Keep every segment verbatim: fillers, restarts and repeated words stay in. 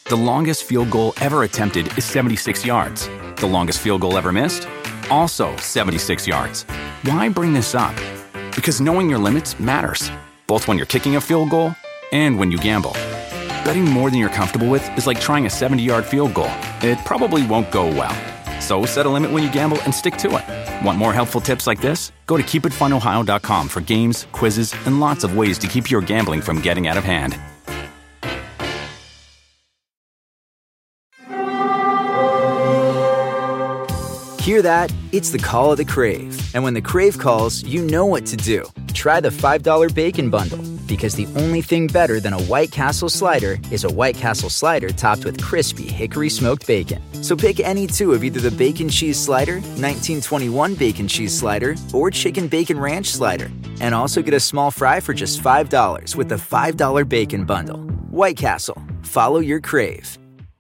The longest field goal ever attempted is seventy-six yards. The longest field goal ever missed? Also seventy-six yards. Why bring this up? Because knowing your limits matters, both when you're kicking a field goal and when you gamble. Betting more than you're comfortable with is like trying a seventy-yard field goal. It probably won't go well. So set a limit when you gamble and stick to it. Want more helpful tips like this? Go to keep it fun ohio dot com for games, quizzes, and lots of ways to keep your gambling from getting out of hand. Hear that? It's the call of the Crave. And when the Crave calls, you know what to do. Try the five dollar Bacon Bundle. Because the only thing better than a White Castle slider is a White Castle slider topped with crispy hickory smoked bacon. So pick any two of either the Bacon Cheese Slider, nineteen twenty-one Bacon Cheese Slider, or Chicken Bacon Ranch Slider. And also get a small fry for just five dollars with the five dollar Bacon Bundle. White Castle. Follow your crave.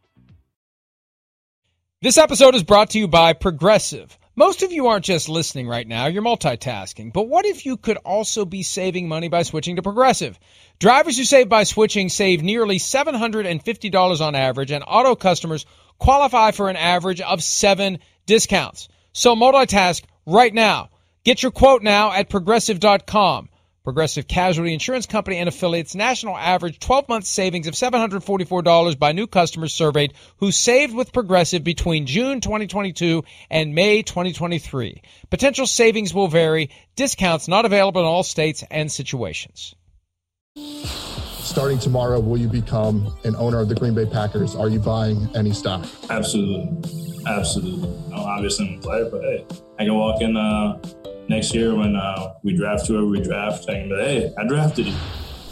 This episode is brought to you by Progressive. Most of you aren't just listening right now, you're multitasking. But what if you could also be saving money by switching to Progressive? Drivers who save by switching save nearly seven hundred fifty dollars on average, and auto customers qualify for an average of seven discounts. So multitask right now. Get your quote now at progressive dot com. Progressive Casualty Insurance Company and affiliates national average twelve-month savings of seven hundred forty-four dollars by new customers surveyed who saved with Progressive between June twenty twenty-two and May twenty twenty-three. Potential savings will vary. Discounts not available in all states and situations. Starting tomorrow, will you become an owner of the Green Bay Packers? Are you buying any stock? Absolutely. Absolutely. I'm obviously I'm a player, but hey, I can walk in uh, next year when uh, we draft whoever we draft, I can be like, hey, I drafted you.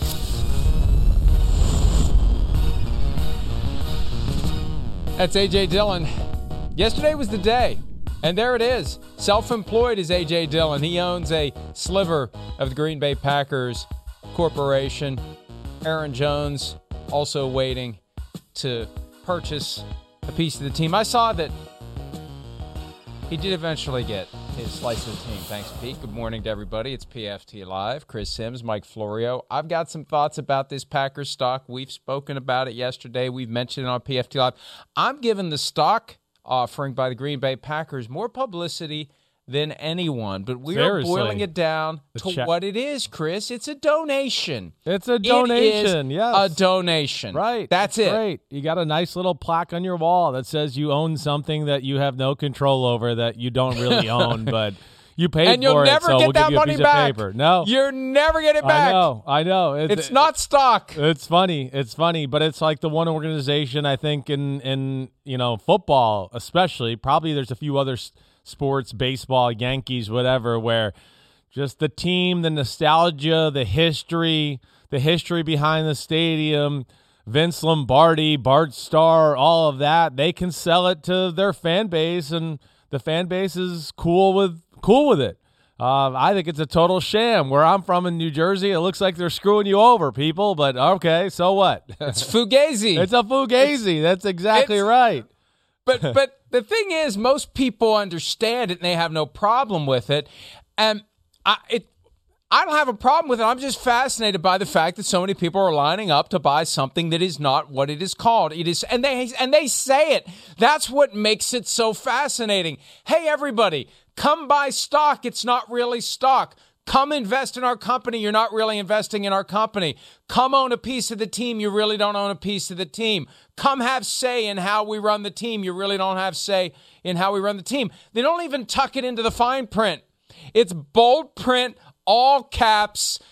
That's A J Dillon. Yesterday was the day, and there it is. Self-employed is A J Dillon. He owns a sliver of the Green Bay Packers Corporation. Aaron Jones also waiting to purchase a piece of the team. I saw that he did eventually get his slice of the team. Thanks, Pete. Good morning to everybody. It's P F T Live. Chris Sims, Mike Florio. I've got some thoughts about this Packers stock. We've spoken about it yesterday. We've mentioned it on P F T Live. I'm giving the stock offering by the Green Bay Packers more publicity than anyone, but we Seriously. are boiling it down The to check. what it is, Chris. It's a donation. It's a donation, it is yes. a donation. Right. That's it. Great. You got a nice little plaque on your wall that says you own something that you have no control over, that you don't really own, but you paid and you'll for never it, so get we'll that give you a money piece back. of paper. No. You're never get it back. I know. I know. It, It's not stock. It's funny. It's funny, but it's like the one organization, I think, in, in you know, football especially, probably there's a few other s- sports, baseball, Yankees, whatever, where just the team, the nostalgia, the history, the history behind the stadium, Vince Lombardi, Bart Starr, all of that, they can sell it to their fan base, and the fan base is cool with cool with it. Uh, I think it's a total sham. Where I'm from in New Jersey, it looks like they're screwing you over, people, but okay, so what? It's fugazi. It's a fugazi. It's, That's exactly it's, right. But but the thing is, most people understand it and they have no problem with it. And I it I don't have a problem with it. I'm just fascinated by the fact that so many people are lining up to buy something that is not what it is called. It is, and they and they say it. That's what makes it so fascinating. Hey, everybody, come buy stock. It's not really stock. Come invest in our company. You're not really investing in our company. Come own a piece of the team. You really don't own a piece of the team. Come have say in how we run the team. You really don't have say in how we run the team. They don't even tuck it into the fine print. It's bold print, all caps.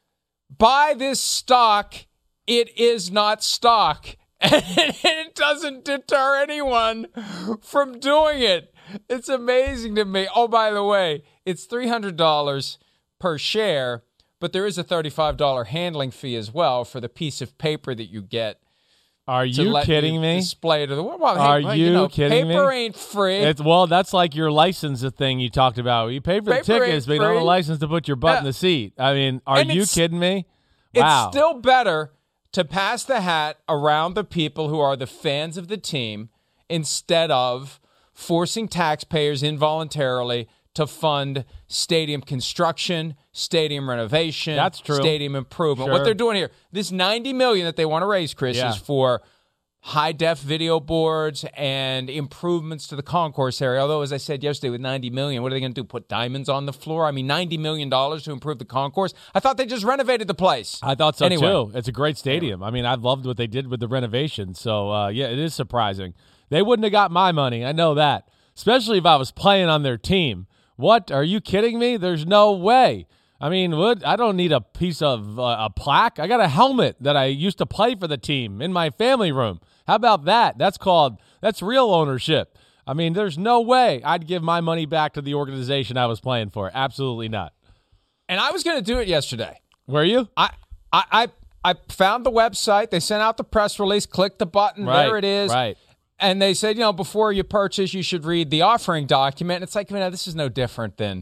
Buy this stock. It is not stock. And it doesn't deter anyone from doing it. It's amazing to me. Oh, by the way, it's three hundred dollars per share, but there is a thirty-five dollars handling fee as well for the piece of paper that you get. Are you kidding you me? Display to the world. Well, Are hey, you you know, kidding me? Paper ain't free. It's, well, that's like your license thing you talked about. You pay for Paper the tickets, ain't but you don't have a free. license to put your butt Yeah. in the seat. I mean, are And you it's- kidding me? Wow. It's still better to pass the hat around the people who are the fans of the team instead of forcing taxpayers involuntarily to fund stadium construction, stadium renovation, That's true. stadium improvement. Sure. What they're doing here, this ninety million dollars that they want to raise, Chris, Yeah. is for high-def video boards and improvements to the concourse area. Although, as I said yesterday, with ninety million dollars, what are they going to do, put diamonds on the floor? I mean, ninety million dollars to improve the concourse? I thought they just renovated the place. I thought so, anyway. too. It's a great stadium. I mean, I've loved what they did with the renovation. So, uh, yeah, it is surprising. They wouldn't have got my money. I know that, especially if I was playing on their team. What? Are you kidding me? There's no way. I mean, what? I don't need a piece of uh, a plaque. I got a helmet that I used to play for the team in my family room. How about that? That's called, that's real ownership. I mean, there's no way I'd give my money back to the organization I was playing for. Absolutely not. And I was going to do it yesterday. Were you? I, I, I, I found the website. They sent out the press release. Click the button. Right, there it is. Right. And they said, you know, before you purchase, you should read the offering document. It's like, you know, this is no different than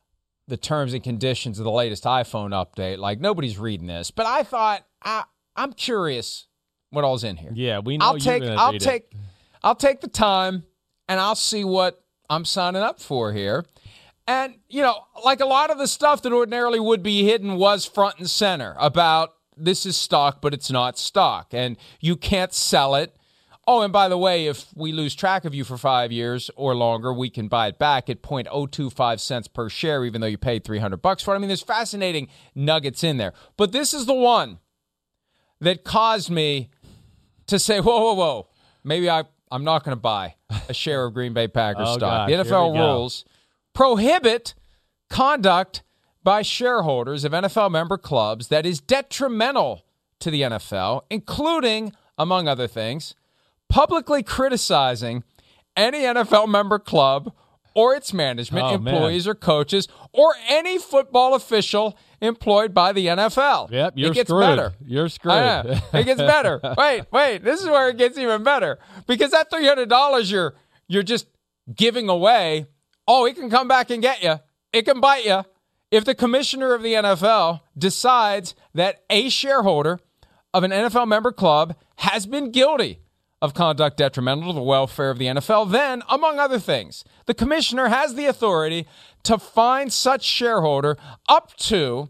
the terms and conditions of the latest iPhone update. Like, nobody's reading this. But I thought, I, I'm curious what all's in here. Yeah, we know I'll you're take, gonna I'll read take, it. I'll take the time, and I'll see what I'm signing up for here. And, you know, like a lot of the stuff that ordinarily would be hidden was front and center about this is stock, but it's not stock, and you can't sell it. Oh, and by the way, if we lose track of you for five years or longer, we can buy it back at zero point zero two five cents per share, even though you paid three hundred bucks for it. I mean, there's fascinating nuggets in there. But this is the one that caused me to say, whoa, whoa, whoa, maybe I, I'm not going to buy a share of Green Bay Packers oh, stock. gosh, the N F L here we go. rules prohibit conduct by shareholders of N F L member clubs that is detrimental to the N F L, including, among other things, publicly criticizing any N F L member club or its management, Oh, employees, man. or coaches, or any football official employed by the N F L. Yep, you're it gets screwed. better. You're screwed. I know. It gets better. Wait, wait. This is where it gets even better. Because that three hundred dollars you're you're just giving away, oh, it can come back and get you. It can bite you. If the commissioner of the N F L decides that a shareholder of an N F L member club has been guilty of conduct detrimental to the welfare of the N F L, then, among other things, the commissioner has the authority to fine such shareholder up to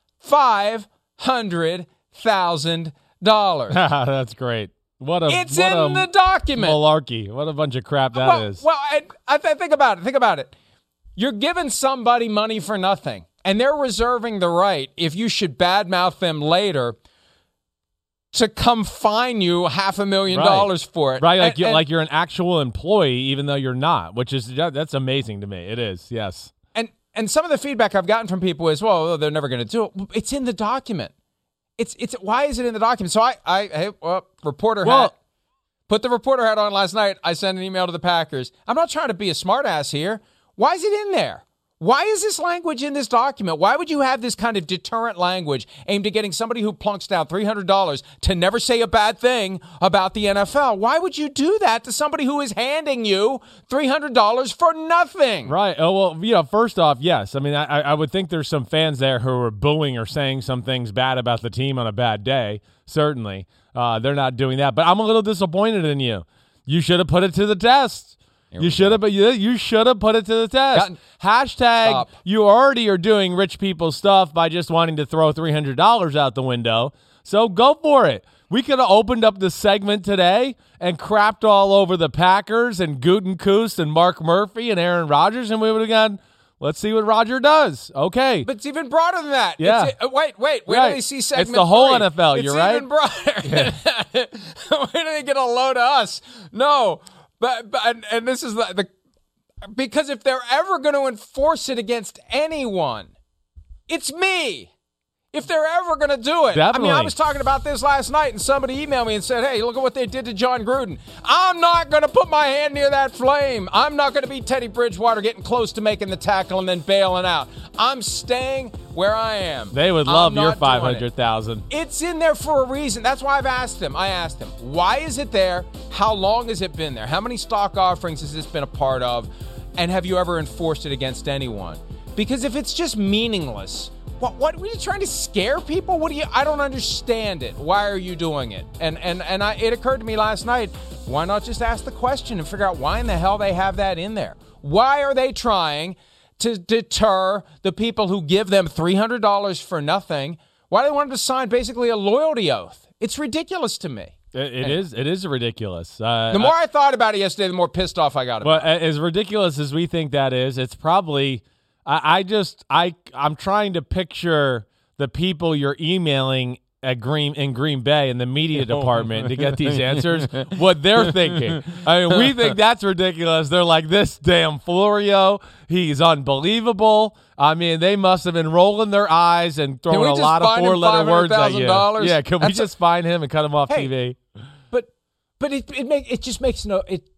five hundred thousand dollars. That's great. What a It's what in a the document. malarkey. What a bunch of crap that well, is. Well, I, I th- think about it. Think about it. You're giving somebody money for nothing, and they're reserving the right, if you should badmouth them later, to come fine you half a million Right. dollars for it. Right, like And- you and- like you're an actual employee, even though you're not, which is that- that's amazing to me. It is, yes. And and some of the feedback I've gotten from people is, well, they're never going to do it. It's in the document. It's it's why is it in the document? So I I hey, well, reporter Well- hat. Put the reporter hat on last night. I sent an email to the Packers. I'm not trying to be a smartass here. Why is it in there? Why is this language in this document? Why would you have this kind of deterrent language aimed at getting somebody who plunks down three hundred dollars to never say a bad thing about the N F L? Why would you do that to somebody who is handing you three hundred dollars for nothing? Right. Oh, well, you know, first off, yes. I mean, I, I would think there's some fans there who are booing or saying some things bad about the team on a bad day. Certainly. Uh, they're not doing that. But I'm a little disappointed in you. You should have put it to the test. You should have, but you, you should have put it to the test. Gotten- Hashtag, Stop. you already are doing rich people stuff by just wanting to throw three hundred dollars out the window. So go for it. We could have opened up the segment today and crapped all over the Packers and Gutekunst and Mark Murphy and Aaron Rodgers, and we would have gone, let's see what Roger does. Okay. But it's even broader than that. Yeah. It's, uh, wait, wait. Where Right. do they see segment It's the whole three? N F L, It's you're right. even broader. Where do they get a load of us? No. But, but and, and this is the, the because if they're ever going to enforce it against anyone, it's me. If they're ever going to do it. Definitely. I mean, I was talking about this last night, and somebody emailed me and said, hey, look at what they did to John Gruden. I'm not going to put my hand near that flame. I'm not going to be Teddy Bridgewater getting close to making the tackle and then bailing out. I'm staying where I am. They would I'm love your not doing five it. hundred thousand dollars. It's in there for a reason. That's why I've asked him. I asked him, why is it there? How long has it been there? How many stock offerings has this been a part of? And have you ever enforced it against anyone? Because if it's just meaningless, what what were you trying to scare people? What do you I don't understand it. Why are you doing it? And and and I, it occurred to me last night, why not just ask the question and figure out why in the hell they have that in there? Why are they trying to deter the people who give them three hundred dollars for nothing? Why do they want them to sign basically a loyalty oath? It's ridiculous to me. It, it anyway. is. It is ridiculous. Uh, the more I, I thought about it yesterday, the more pissed off I got about well, it. As ridiculous as we think that is, it's probably. I, I just. I. I'm trying to picture the people you're emailing at Green in Green Bay in the media department to get these answers, what they're thinking. I mean, we think that's ridiculous. They're like, this damn Florio, he's unbelievable. I mean, they must have been rolling their eyes and throwing a lot of four-letter words at you. Yeah, can we that's just a, find him and cut him off hey, T V? But but it it make it just makes no it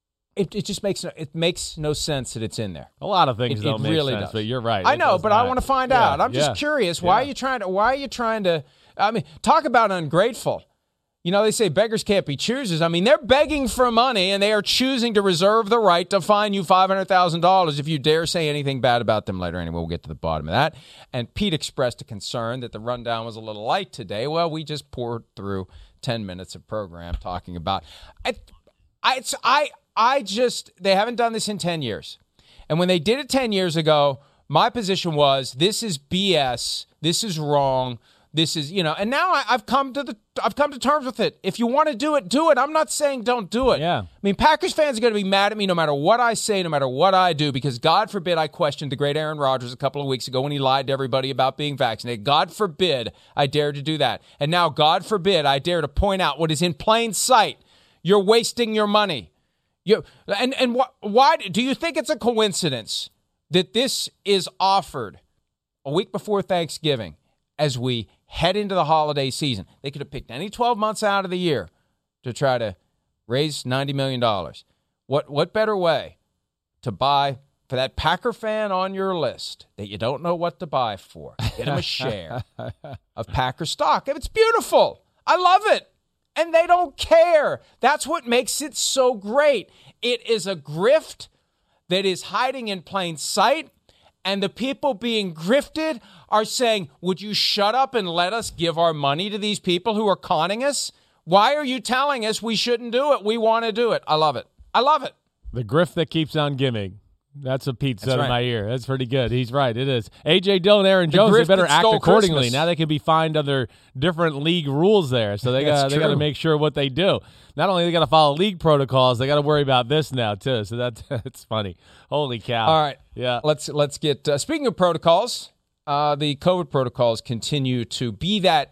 it it just makes no it makes no sense that it's in there. A lot of things it, don't it make really sense, does. but you're right. I know, but not. I want to find yeah, out. I'm just yeah, curious. yeah. Why are you trying to? Why are you trying to? I mean, talk about ungrateful. You know, they say beggars can't be choosers. I mean, they're begging for money, and they are choosing to reserve the right to fine you five hundred thousand dollars if you dare say anything bad about them later. Anyway, we'll get to the bottom of that. And Pete expressed a concern that the rundown was a little light today. Well, we just poured through ten minutes of program talking about I, I, it's, I, I just, they haven't done this in ten years. And when they did it ten years ago, my position was, this is B S. This is wrong. This is, you know, and now I, I've come to the, I've come to terms with it. If you want to do it, do it. I'm not saying don't do it. Yeah. I mean, Packers fans are going to be mad at me no matter what I say, no matter what I do, because God forbid I questioned the great Aaron Rodgers a couple of weeks ago when he lied to everybody about being vaccinated. God forbid I dare to do that. And now, God forbid I dare to point out what is in plain sight. You're wasting your money. You and and wh- why do you think it's a coincidence that this is offered a week before Thanksgiving as we head into the holiday season? They could have picked any twelve months out of the year to try to raise ninety million dollars. What what better way to buy for that Packer fan on your list that you don't know what to buy for? Get him a share of Packer stock. It's beautiful. I love it. And they don't care. That's what makes it so great. It is a grift that is hiding in plain sight. And the people being grifted are saying, would you shut up and let us give our money to these people who are conning us? Why are you telling us we shouldn't do it? We want to do it. I love it. I love it. The grift that keeps on giving. That's what Pete said That's right. in my ear. That's pretty good. He's right. It is. A J Dillon, Aaron Jones, they better act accordingly. Christmas. Now they can be fined under different league rules there. So they got they got to make sure what they do. Not only they got to follow league protocols, they got to worry about this now too. So that's that's funny. Holy cow! All right. Yeah. Let's let's get. Uh, speaking of protocols, uh, the COVID protocols continue to be that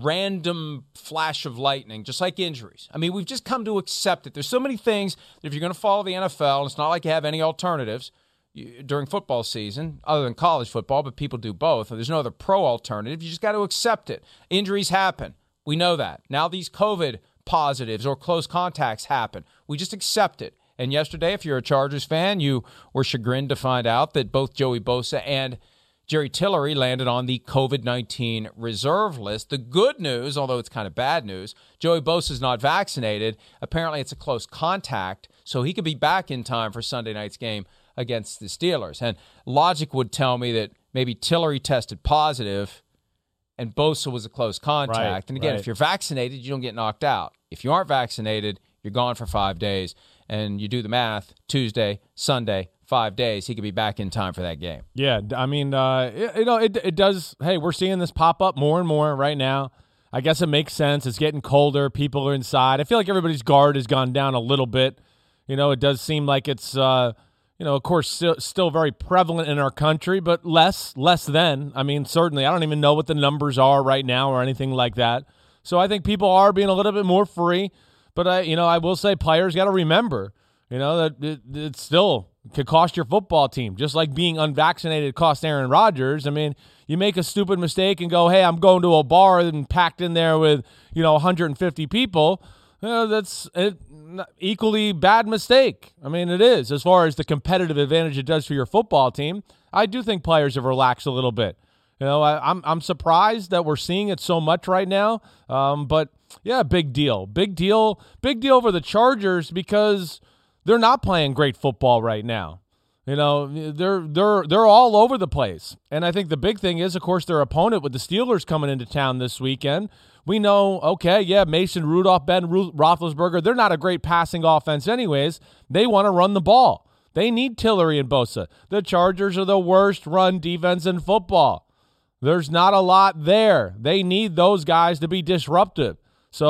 random flash of lightning, just like injuries. I mean, we've just come to accept it. There's so many things that if you're going to follow the N F L, it's not like you have any alternatives during football season, other than college football, but people do both. There's no other pro alternative. You just got to accept it. Injuries happen. We know that. Now these COVID positives or close contacts happen. We just accept it. And yesterday, if you're a Chargers fan, you were chagrined to find out that both Joey Bosa and Jerry Tillery landed on the COVID nineteen reserve list. The good news, although it's kind of bad news, Joey Bosa is not vaccinated. Apparently, it's a close contact, so he could be back in time for Sunday night's game against the Steelers. And logic would tell me that maybe Tillery tested positive and Bosa was a close contact. Right, and again, right. if you're vaccinated, you don't get knocked out. If you aren't vaccinated, you're gone for five days. And you do the math, Tuesday, Sunday, five days, he could be back in time for that game. Yeah, I mean, uh, it, you know, it it does. Hey, we're seeing this pop up more and more right now. I guess it makes sense. It's getting colder. People are inside. I feel like everybody's guard has gone down a little bit. You know, it does seem like it's, uh, you know, of course, still, still very prevalent in our country, but less, less than. I mean, certainly, I don't even know what the numbers are right now or anything like that. So I think people are being a little bit more free. But, I, you know, I will say players got to remember, you know, that it, it still could cost your football team, just like being unvaccinated cost Aaron Rodgers. I mean, you make a stupid mistake and go, hey, I'm going to a bar and packed in there with, you know, one hundred fifty people. You know, that's an equally bad mistake. I mean, it is. As far as the competitive advantage it does for your football team, I do think players have relaxed a little bit. You know, I, I'm I'm surprised that we're seeing it so much right now. Um, but yeah, big deal, big deal, big deal for the Chargers because they're not playing great football right now. You know, they're they're they're all over the place. And I think the big thing is, of course, their opponent with the Steelers coming into town this weekend. We know, okay, yeah, Mason Rudolph, Ben Roethlisberger, they're not a great passing offense anyways. They want to run the ball. They need Tillery and Bosa. The Chargers are the worst run defense in football. There's not a lot there. They need those guys to be disruptive. So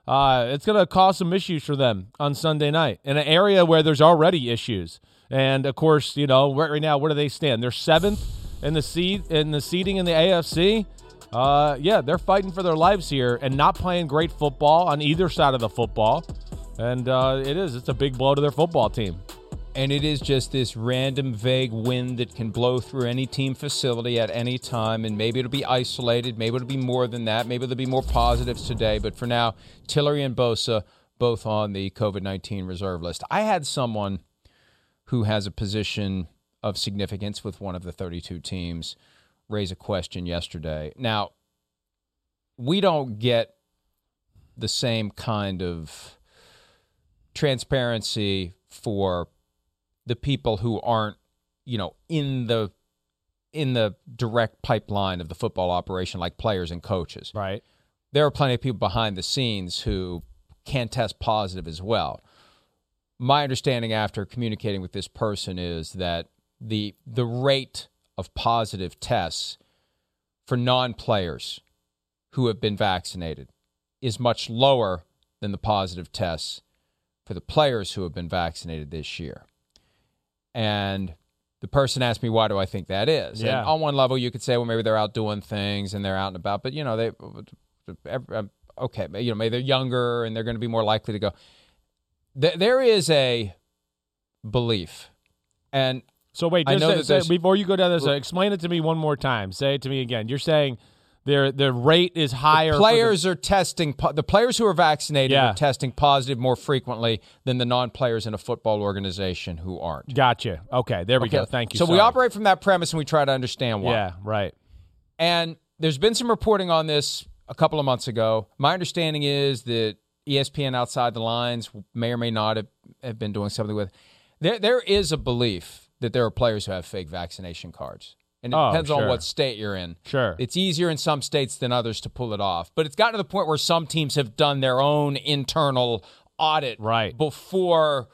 uh, it's going to cause some issues for them on Sunday night in an area where there's already issues. And, of course, you know, right, right now, where do they stand? They're seventh in the seed in the seeding in the A F C. Uh, yeah, they're fighting for their lives here and not playing great football on either side of the football. And uh, it is. It's a big blow to their football team. And it is just this random, vague wind that can blow through any team facility at any time, and maybe it'll be isolated, maybe it'll be more than that, maybe there'll be more positives today, but for now, Tillery and Bosa both on the COVID nineteen reserve list. I had someone who has a position of significance with one of the thirty-two teams raise a question yesterday. Now, we don't get the same kind of transparency for the people who aren't, you know, in the in the direct pipeline of the football operation, like players and coaches. Right. There are plenty of people behind the scenes who can test positive as well. My understanding after communicating with this person is that the the rate of positive tests for non-players who have been vaccinated is much lower than the positive tests for the players who have been vaccinated this year. And the person asked me, why do I think that is? Yeah. And on one level, you could say, well, maybe they're out doing things and they're out and about. But, you know, they, okay, you know, maybe they're younger and they're going to be more likely to go. There is a belief. And so wait, just say, say, before you go down this, uh, explain it to me one more time. Say it to me again. You're saying their the rate is higher. The players the, are testing. The players who are vaccinated yeah. are testing positive more frequently than the non-players in a football organization who aren't. Gotcha. Okay, there we okay. go. Thank you. So Sorry. we operate from that premise and we try to understand why. Yeah, right. And there's been some reporting on this a couple of months ago. My understanding is that E S P N Outside the Lines may or may not have, have been doing something with. There, there is a belief that there are players who have fake vaccination cards. And it oh, depends sure. on what state you're in. Sure. It's easier in some states than others to pull it off. But it's gotten to the point where some teams have done their own internal audit right. before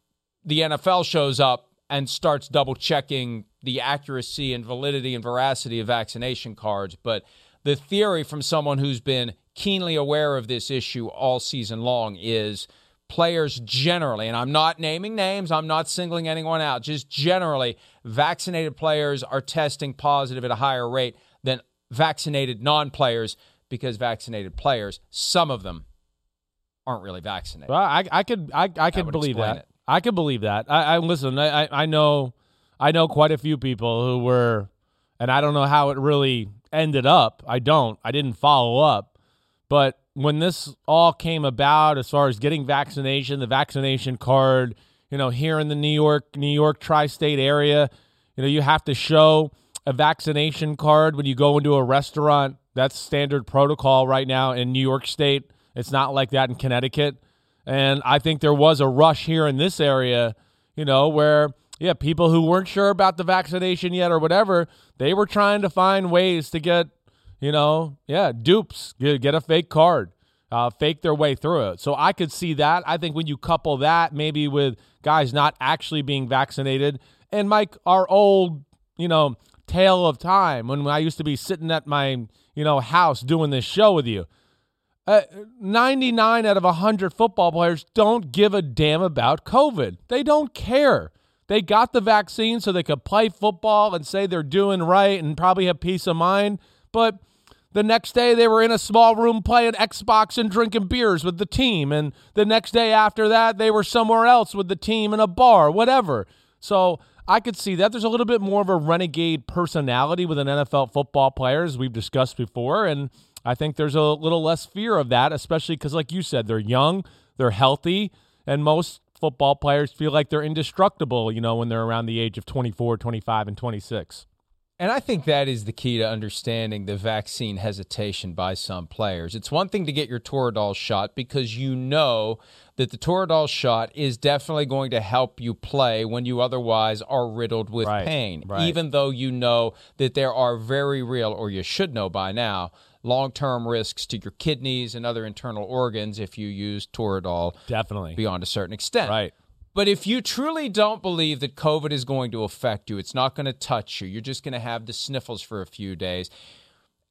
the N F L shows up and starts double-checking the accuracy and validity and veracity of vaccination cards. But the theory from someone who's been keenly aware of this issue all season long is players generally, and I'm not naming names, I'm not singling anyone out, just generally, vaccinated players are testing positive at a higher rate than vaccinated non-players because vaccinated players, some of them, aren't really vaccinated. Well, I, I could, I, I could believe that. It. I could believe that. I, I listen. I, I know, I know quite a few people who were, and I don't know how it really ended up. I don't. I didn't follow up, but when this all came about, as far as getting vaccination, the vaccination card, you know, here in the New York, New York tri-state area, you know, you have to show a vaccination card when you go into a restaurant. That's standard protocol right now in New York State. It's not like that in Connecticut. And I think there was a rush here in this area, you know, where, yeah, people who weren't sure about the vaccination yet or whatever, they were trying to find ways to get, you know, yeah, dupes, get, get a fake card, uh, fake their way through it. So I could see that. I think when you couple that maybe with guys not actually being vaccinated, and Mike, our old, you know, tale of time when I used to be sitting at my, you know, house doing this show with you, uh, ninety-nine out of one hundred football players don't give a damn about COVID. They don't care. They got the vaccine so they could play football and say they're doing right and probably have peace of mind. But the next day they were in a small room playing Xbox and drinking beers with the team. And the next day after that, they were somewhere else with the team in a bar, whatever. So I could see that. There's a little bit more of a renegade personality with an N F L football player, as we've discussed before. And I think there's a little less fear of that, especially because, like you said, they're young, they're healthy, and most football players feel like they're indestructible, you know, when they're around the age of twenty-four, twenty-five, and twenty-six. And I think that is the key to understanding the vaccine hesitation by some players. It's one thing to get your Toradol shot because you know that the Toradol shot is definitely going to help you play when you otherwise are riddled with right, pain, right. even though you know that there are very real, or you should know by now, long-term risks to your kidneys and other internal organs if you use Toradol definitely beyond a certain extent. Right. But if you truly don't believe that COVID is going to affect you, it's not going to touch you, you're just going to have the sniffles for a few days,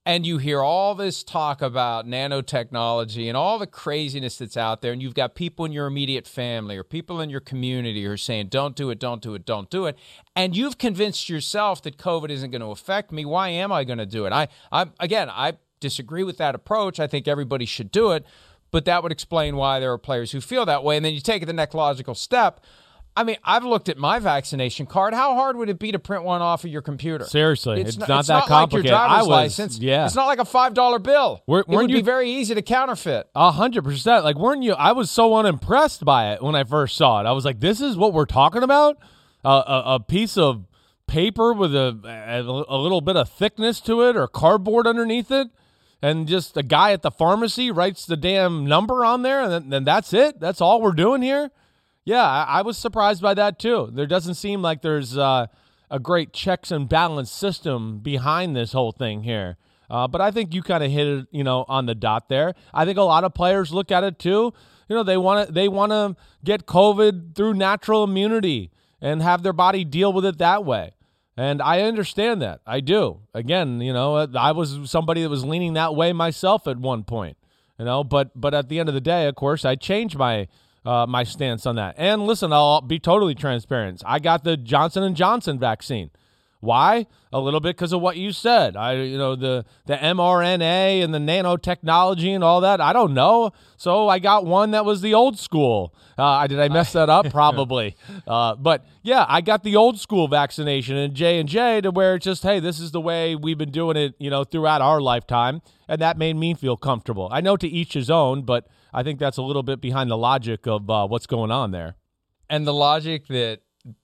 and you hear all this talk about nanotechnology and all the craziness that's out there, and you've got people in your immediate family or people in your community who are saying, don't do it, don't do it, don't do it, and you've convinced yourself that COVID isn't going to affect me, why am I going to do it? I, I, again, I disagree with that approach. I think everybody should do it, but that would explain why there are players who feel that way. And then you take it the next logical step. I mean, I've looked at my vaccination card. How hard would it be to print one off of your computer? Seriously, it's, it's not, not it's that not complicated. Like your driver's I was, license. yeah. It's not like a five dollar bill. Were, it would you, be very easy to counterfeit. A hundred percent. Like, weren't you? I was so unimpressed by it when I first saw it. I was like, "This is what we're talking about? Uh, a, a piece of paper with a, a a little bit of thickness to it, or cardboard underneath it, and just a guy at the pharmacy writes the damn number on there, and then, then that's it. That's all we're doing here." Yeah, I, I was surprised by that too. There doesn't seem like there's uh, a great checks and balance system behind this whole thing here. Uh, but I think you kind of hit it, you know, on the dot there. I think a lot of players look at it too. You know, they want to they want to get COVID through natural immunity and have their body deal with it that way. And I understand that. I do. Again, you know, I was somebody that was leaning that way myself at one point. You know, but but at the end of the day, of course, I changed my. Uh, my stance on that. And listen, I'll be totally transparent. I got the Johnson and Johnson vaccine. Why? A little bit because of what you said. I, you know, the the mRNA and the nanotechnology and all that. I don't know. So I got one that was the old school. Uh, did I mess that up? Probably. Uh, but yeah, I got the old school vaccination in J and J to where it's just, hey, this is the way we've been doing it, you know, throughout our lifetime, and that made me feel comfortable. I know to each his own, but I think that's a little bit behind the logic of uh, what's going on there. And the logic that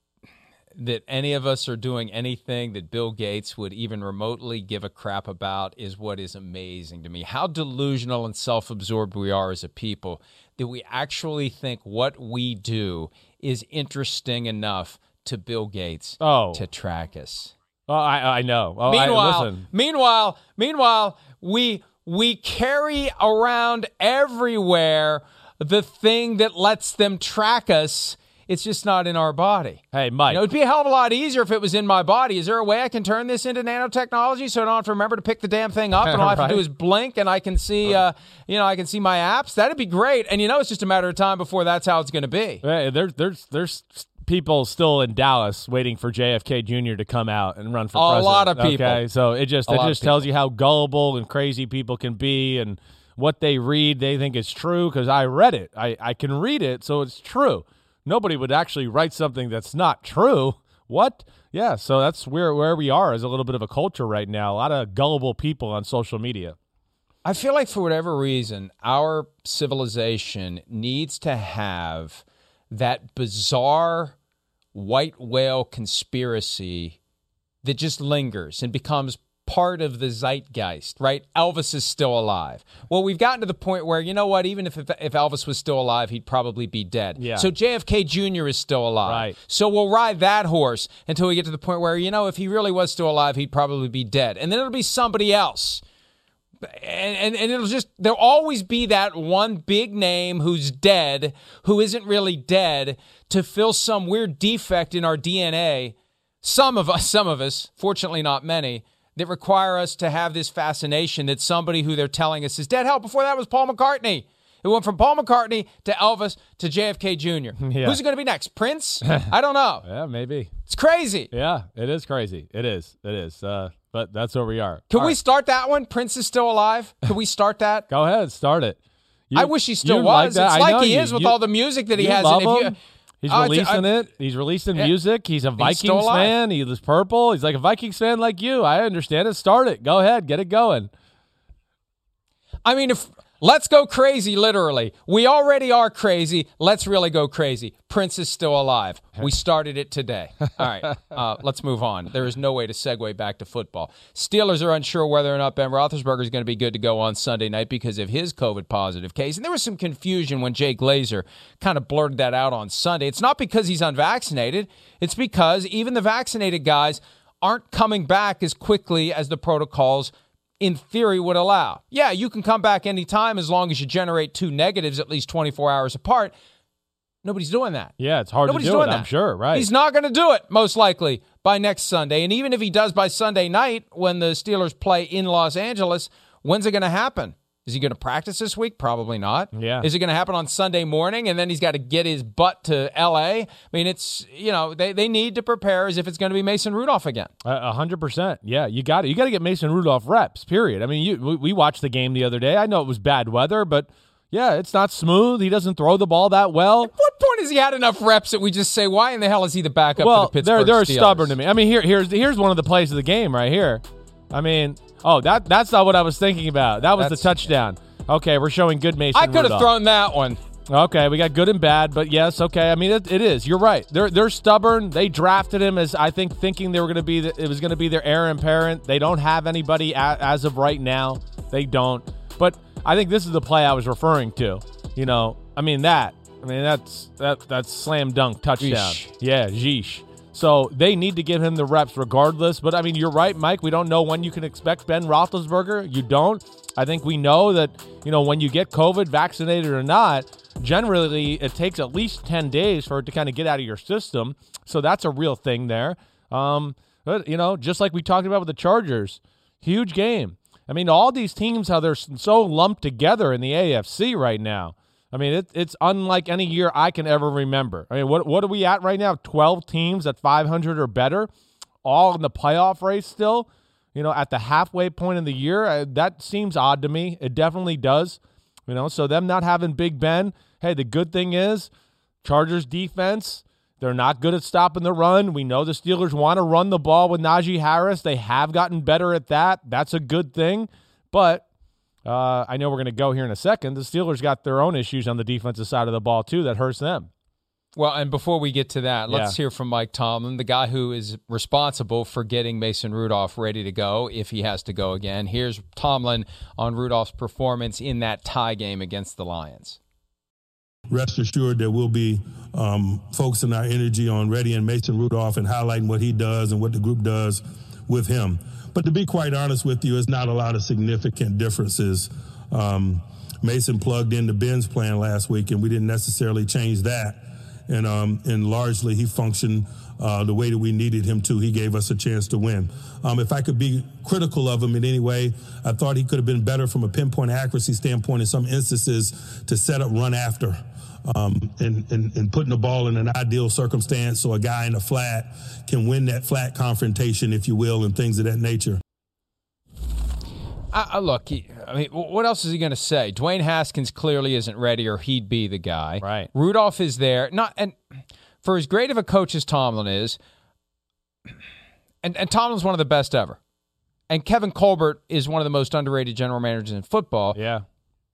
that any of us are doing anything that Bill Gates would even remotely give a crap about is what is amazing to me. How delusional and self-absorbed we are as a people that we actually think what we do is interesting enough to Bill Gates oh. to track us. Oh, I, I know. Oh, meanwhile, I, listen. meanwhile, meanwhile, we we carry around everywhere the thing that lets them track us. It's just not in our body. Hey, Mike. You know, it'd be a hell of a lot easier if it was in my body. Is there a way I can turn this into nanotechnology so I don't have to remember to pick the damn thing up and all I have right. to do is blink and I can see, uh, you know, I can see my apps? That'd be great. And you know, it's just a matter of time before that's how it's going to be. Hey, there's there's there's people still in Dallas waiting for J F K Junior to come out and run for a president. A lot of people. Okay, so it just a it just tells you how gullible and crazy people can be, and what they read they think is true. Because I read it, I I can read it, so it's true. Nobody would actually write something that's not true. What? Yeah, so that's where where we are as a little bit of a culture right now. A lot of gullible people on social media. I feel like for whatever reason, our civilization needs to have that bizarre white whale conspiracy that just lingers and becomes part of the zeitgeist, right? Elvis is still alive. Well, we've gotten to the point where, you know what, even if if Elvis was still alive, he'd probably be dead. Yeah. So J F K Junior is still alive. Right. So we'll ride that horse until we get to the point where, you know, if he really was still alive, he'd probably be dead. And then it'll be somebody else. And, and, and it'll just, there'll always be that one big name who's dead, who isn't really dead, to fill some weird defect in our D N A. Some of us, some of us, fortunately not many, that require us to have this fascination that somebody who they're telling us is dead. Hell, before that was Paul McCartney. It went from Paul McCartney to Elvis to J F K Junior Yeah. Who's it going to be next? Prince? I don't know. Yeah, maybe. It's crazy. Yeah, it is crazy. It is. It is. Uh, but that's where we are. Can All we right. start that one? Prince is still alive? Can we start that? Go ahead. Start it. You, I wish he still was. Like it's I like he you. is with you, all the music that he you has. Love and if him. you, He's uh, releasing uh, it. He's releasing yeah. music. He's a still Vikings alive. fan. He was purple. He's like a Vikings fan like you. I understand it. Start it. Go ahead. Get it going. I mean, if let's go crazy, literally. We already are crazy. Let's really go crazy. Prince is still alive. We started it today. All right, uh, let's move on. There is no way to segue back to football. Steelers are unsure whether or not Ben Roethlisberger is going to be good to go on Sunday night because of his COVID positive case. And there was some confusion when Jay Glazer kind of blurted that out on Sunday. It's not because he's unvaccinated. It's because even the vaccinated guys aren't coming back as quickly as the protocols in theory would allow. Yeah, you can come back anytime as long as you generate two negatives at least twenty-four hours apart. Nobody's doing that. Yeah, it's hard Nobody's to do doing it, that. I'm sure, right. He's not going to do it, most likely, by next Sunday. And even if he does by Sunday night when the Steelers play in Los Angeles, when's it going to happen? Is he going to practice this week? Probably not. Yeah. Is it going to happen on Sunday morning and then he's got to get his butt to L A? I mean, it's, you know, they, they need to prepare as if it's going to be Mason Rudolph again. A hundred percent. Yeah, you got it. You got to get Mason Rudolph reps, period. I mean, you, we, we watched the game the other day. I know it was bad weather, but yeah, it's not smooth. He doesn't throw the ball that well. At what point has he had enough reps that we just say, why in the hell is he the backup well, for the Pittsburgh they're, they're Steelers? stubborn to me. I mean, here, here's here's one of the plays of the game right here. I mean, oh, that that's not what I was thinking about. That was That's- the touchdown. Okay, we're showing good Mason I could have Rudolph. thrown that one. Okay, we got good and bad, but yes, okay. I mean, it, it is. You're right. They're they're stubborn. They drafted him as I think thinking they were going to be the, it was going to be their heir apparent. They don't have anybody a, as of right now. They don't. But I think this is the play I was referring to. You know, I mean that. I mean that's that that's slam dunk touchdown. Yeesh. Yeah, yeesh. So they need to give him the reps regardless. But, I mean, you're right, Mike. We don't know when you can expect Ben Roethlisberger. You don't. I think we know that, you know, when you get COVID, vaccinated or not, generally it takes at least ten days for it to kind of get out of your system. So that's a real thing there. Um, but, you know, just like we talked about with the Chargers, huge game. I mean, all these teams, how they're so lumped together in the A F C right now. I mean, it, it's unlike any year I can ever remember. I mean, what what are we at right now? twelve teams at five hundred or better, all in the playoff race still, you know, at the halfway point in the year. Uh, that seems odd to me. It definitely does. You know, so them not having Big Ben, hey, the good thing is Chargers defense, they're not good at stopping the run. We know the Steelers want to run the ball with Najee Harris. They have gotten better at that. That's a good thing. But Uh, I know we're going to go here in a second. The Steelers got their own issues on the defensive side of the ball, too, that hurts them. Well, and before we get to that, let's Yeah. hear from Mike Tomlin, the guy who is responsible for getting Mason Rudolph ready to go if he has to go again. Here's Tomlin on Rudolph's performance in that tie game against the Lions. Rest assured that we'll be um, focusing our energy on readying Mason Rudolph and highlighting what he does and what the group does with him. But to be quite honest with you, it's not a lot of significant differences. Um, Mason plugged into Ben's plan last week, and we didn't necessarily change that. And um, and largely, he functioned uh, the way that we needed him to. He gave us a chance to win. Um, if I could be critical of him in any way, I thought he could have been better from a pinpoint accuracy standpoint in some instances to set up run after. Um, and, and, and putting the ball in an ideal circumstance so a guy in the flat can win that flat confrontation, if you will, and things of that nature. I, I look, he, I mean, what else is he going to say? Dwayne Haskins clearly isn't ready, or he'd be the guy. Right. Rudolph is there. Not and for as great of a coach as Tomlin is, and, and Tomlin's one of the best ever. And Kevin Colbert is one of the most underrated general managers in football. Yeah.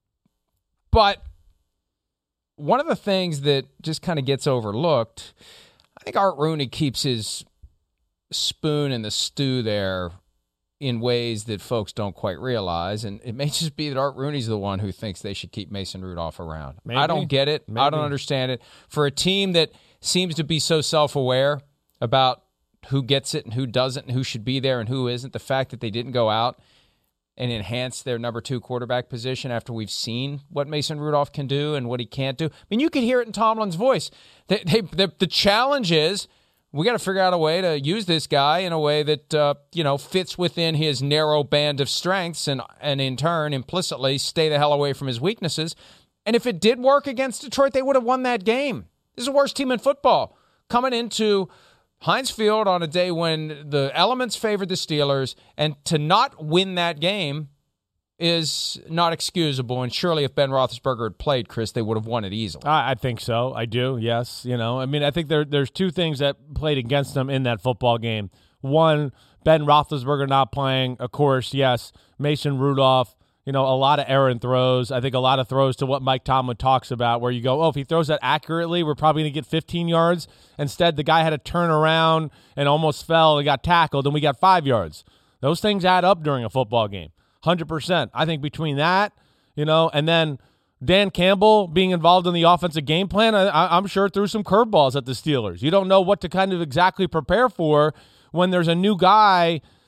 But one of the things that just kind of gets overlooked, I think Art Rooney keeps his spoon in the stew there in ways that folks don't quite realize. And it may just be that Art Rooney's the one who thinks they should keep Mason Rudolph around. Maybe. I don't get it. Maybe. I don't understand it. For a team that seems to be so self-aware about who gets it and who doesn't and who should be there and who isn't, the fact that they didn't go out and enhance their number two quarterback position after we've seen what Mason Rudolph can do and what he can't do. I mean, you could hear it in Tomlin's voice. They, they, the, the challenge is we got to figure out a way to use this guy in a way that, uh, you know, fits within his narrow band of strengths and, and in turn, implicitly, stay the hell away from his weaknesses. And if it did work against Detroit, they would have won that game. This is the worst team in football. Coming into Heinz Field on a day when the elements favored the Steelers, and to not win that game is not excusable. And surely if Ben Roethlisberger had played, Chris, they would have won it easily. I, I think so. I do, yes. You know, I mean, I think there there's two things that played against them in that football game. One, Ben Roethlisberger not playing, of course, yes. Mason Rudolph, you know, a lot of errant throws. I think a lot of throws to what Mike Tomlin talks about, where you go, oh, if he throws that accurately, we're probably going to get fifteen yards. Instead, the guy had to turn around and almost fell and got tackled, and we got five yards. Those things add up during a football game, one hundred percent. I think between that, you know, and then Dan Campbell being involved in the offensive game plan, I, I'm sure threw some curveballs at the Steelers. You don't know what to kind of exactly prepare for when there's a new guy,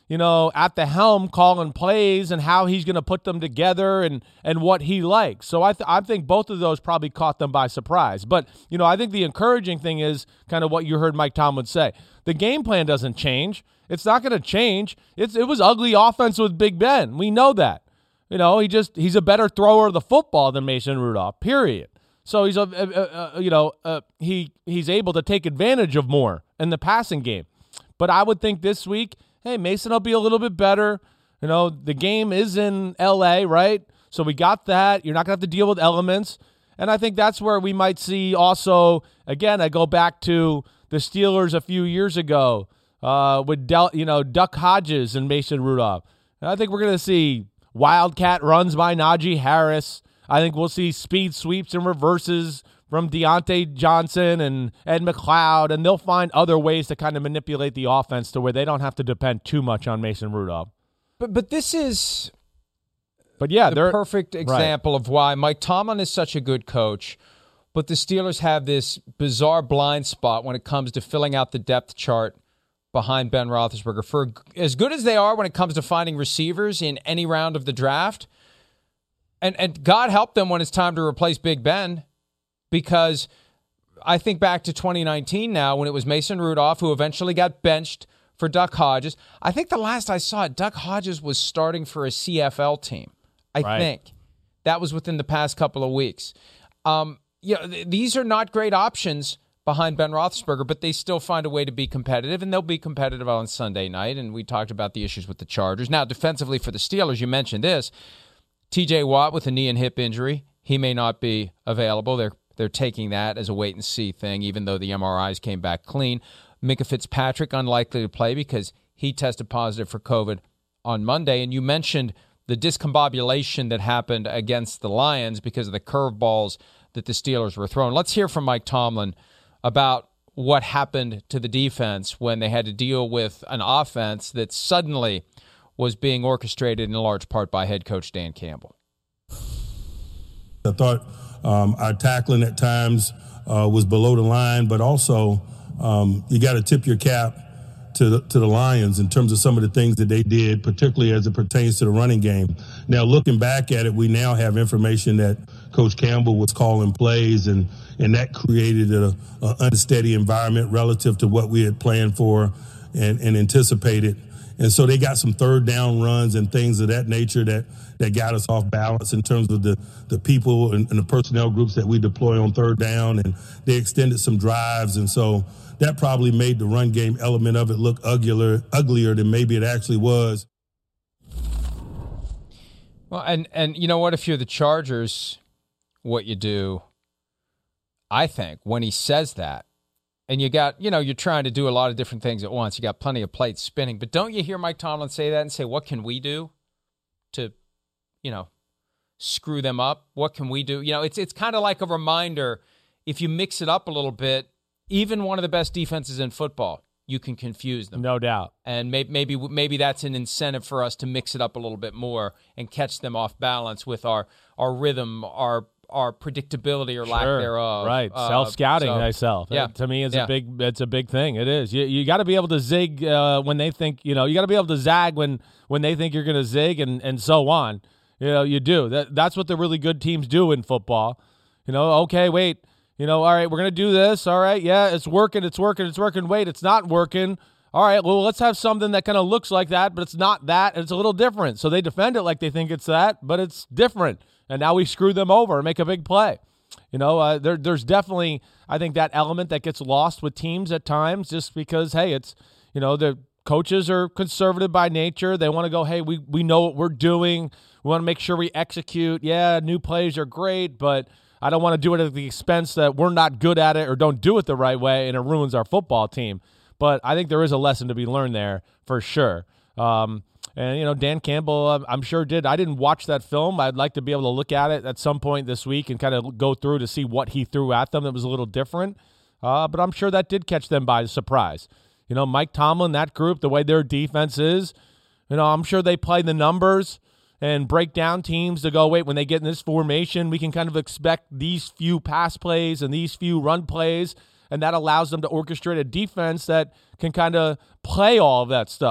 you know, at the helm calling plays and how he's going to put them together and and what he likes. So I th- I think both of those probably caught them by surprise. But, you know, I think the encouraging thing is kind of what you heard Mike Tomlin say. The game plan doesn't change. It's not going to change. It's it was ugly offense with Big Ben. We know that. You know, he just he's a better thrower of the football than Mason Rudolph, period. So he's a, a, a you know, a, he he's able to take advantage of more in the passing game. But I would think this week, hey, Mason will be a little bit better. You know, the game is in L A, right? So we got that. You're not going to have to deal with elements. And I think that's where we might see also, again, I go back to the Steelers a few years ago uh, with, Del, you know, Duck Hodges and Mason Rudolph. And I think we're going to see wildcat runs by Najee Harris. I think we'll see speed sweeps and reverses from Deontay Johnson and Ed McLeod, and they'll find other ways to kind of manipulate the offense to where they don't have to depend too much on Mason Rudolph. But but this is but yeah, the they're perfect example right. of why Mike Tomlin is such a good coach, but the Steelers have this bizarre blind spot when it comes to filling out the depth chart behind Ben Roethlisberger. For as good as they are when it comes to finding receivers in any round of the draft, and, and God help them when it's time to replace Big Ben, because I think back to twenty nineteen now when it was Mason Rudolph who eventually got benched for Duck Hodges. I think the last I saw it, Duck Hodges was starting for a C F L team. I right. think. That was within the past couple of weeks. Um, you know, th- these are not great options behind Ben Roethlisberger, but they still find a way to be competitive, and they'll be competitive on Sunday night, and we talked about the issues with the Chargers. Now, defensively for the Steelers, you mentioned this. T J Watt with a knee and hip injury. He may not be available. They're They're taking that as a wait-and-see thing, even though the M R Is came back clean. Minka Fitzpatrick unlikely to play because he tested positive for COVID on Monday. And you mentioned the discombobulation that happened against the Lions because of the curveballs that the Steelers were throwing. Let's hear from Mike Tomlin about what happened to the defense when they had to deal with an offense that suddenly was being orchestrated in large part by head coach Dan Campbell. I thought Um, our tackling at times uh, was below the line, but also um, you got to tip your cap to the, to the Lions in terms of some of the things that they did, particularly as it pertains to the running game. Now, looking back at it, we now have information that Coach Campbell was calling plays, and, and that created a, a unsteady environment relative to what we had planned for and, and anticipated. And so they got some third down runs and things of that nature that, that got us off balance in terms of the, the people and, and the personnel groups that we deploy on third down. And they extended some drives. And so that probably made the run game element of it look uglier, uglier than maybe it actually was. Well, and, and you know what? If you're the Chargers, what you do, I think, when he says that, and you got, you know, you're trying to do a lot of different things at once. You got plenty of plates spinning. But don't you hear Mike Tomlin say that and say, what can we do to, you know, screw them up? What can we do? You know, it's it's kind of like a reminder, if you mix it up a little bit, even one of the best defenses in football, you can confuse them. No doubt. And maybe, maybe, maybe that's an incentive for us to mix it up a little bit more and catch them off balance with our, our rhythm, our our predictability or lack sure. thereof. Right. Uh, Self-scouting so, thyself. Yeah. It, to me, it's yeah. a big it's a big thing. It is. You you got to be able to zig uh, when they think, you know, you got to be able to zag when, when they think you're going to zig and, and so on. You know, you do. That That's what the really good teams do in football. You know, okay, wait. You know, all right, we're going to do this. All right, yeah, it's working, it's working, it's working. Wait, it's not working. All right, well, let's have something that kind of looks like that, but it's not that, and it's a little different. So they defend it like they think it's that, but it's different. And now we screw them over and make a big play. You know, uh, there, there's definitely, I think, that element that gets lost with teams at times just because, hey, it's, you know, the coaches are conservative by nature. They want to go, hey, we, we know what we're doing. We want to make sure we execute. Yeah, new plays are great, but I don't want to do it at the expense that we're not good at it or don't do it the right way, and it ruins our football team. But I think there is a lesson to be learned there for sure. Um, and, you know, Dan Campbell, uh, I'm sure did. I didn't watch that film. I'd like to be able to look at it at some point this week and kind of go through to see what he threw at them that was a little different. Uh, but I'm sure that did catch them by surprise. You know, Mike Tomlin, that group, the way their defense is, you know, I'm sure they play the numbers and break down teams to go, wait, when they get in this formation, we can kind of expect these few pass plays and these few run plays, and that allows them to orchestrate a defense that can kind of play all of that stuff.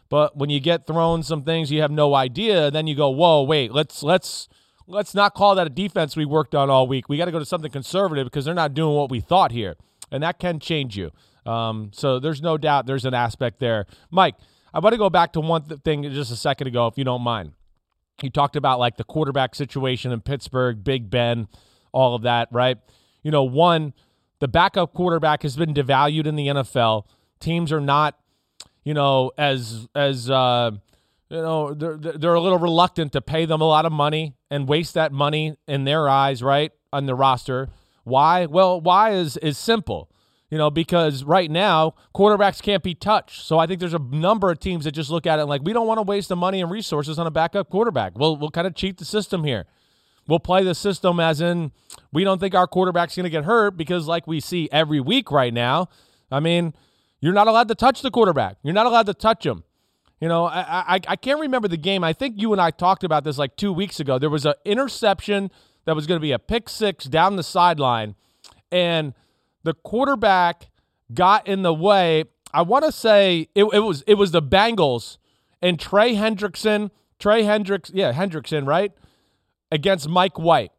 But when you get thrown some things you have no idea, then you go, whoa, wait, let's let's let's not call that a defense we worked on all week. We got to go to something conservative because they're not doing what we thought here. And that can change you. Um, so there's no doubt there's an aspect there. Mike, I want to go back to one th- thing just a second ago, if you don't mind. You talked about, like, the quarterback situation in Pittsburgh, Big Ben, all of that, right? You know, one, the backup quarterback has been devalued in the N F L. Teams are not, you know, as, as uh, you know, they're, they're a little reluctant to pay them a lot of money and waste that money in their eyes, right, on the roster. Why? Well, why is is simple. You know, because right now, quarterbacks can't be touched. So I think there's a number of teams that just look at it like, we don't want to waste the money and resources on a backup quarterback. We'll, we'll kind of cheat the system here. We'll play the system as in we don't think our quarterback's going to get hurt because, like we see every week right now, I mean, you're not allowed to touch the quarterback. You're not allowed to touch him. You know, I, I, I can't remember the game. I think you and I talked about this like two weeks ago. There was an interception that was going to be a pick six down the sideline, and the quarterback got in the way. I want to say it, it was it was the Bengals and Trey Hendrickson, Trey Hendricks, yeah, Hendrickson, right, against Mike White.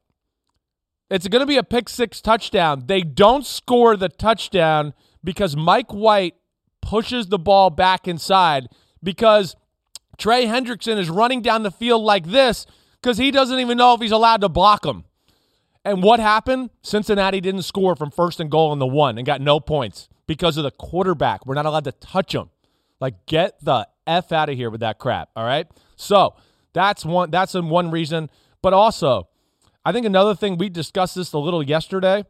It's going to be a pick six touchdown. They don't score the touchdown because Mike White pushes the ball back inside because Trey Hendrickson is running down the field like this because he doesn't even know if he's allowed to block him. And what happened? Cincinnati didn't score from first and goal in the one and got no points because of the quarterback. We're not allowed to touch him. Like, get the F out of here with that crap, all right? So that's one, that's one reason. But also, I think another thing, we discussed this a little yesterday,